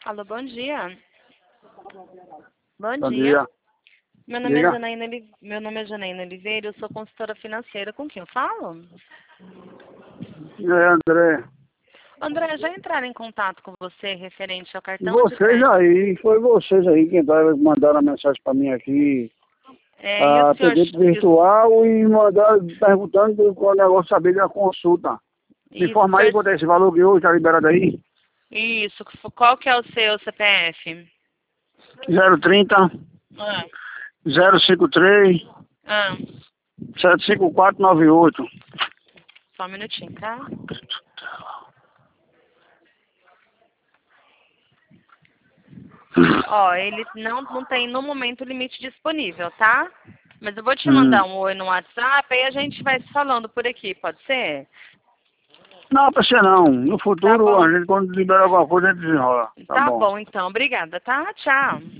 Alô, bom dia. Bom Bom dia. dia. Meu nome é Janaína Oliveira, eu sou consultora financeira. Com quem eu falo? E aí, André? André, já entraram em contato com você referente ao cartão de Vocês crédito? aí, foi vocês aí que mandaram a mensagem para mim aqui, E o a senhor... atendente virtual, e mandaram perguntando qual o negócio saber da consulta. Me Isso, informa aí quanto é esse valor que hoje está liberado aí. Isso, qual que é o seu CPF? 030 Ah, 053 ah, 75498. só um minutinho, tá? Ó, ele não tem no momento limite disponível, tá? Mas eu vou te mandar um oi no WhatsApp e a gente vai se falando por aqui, pode ser? Não, pra ser não. No Tá futuro, bom. a gente quando liberar alguma coisa, a gente desenrola. Tá Tá bom. bom, então. Obrigada, tá? Tchau.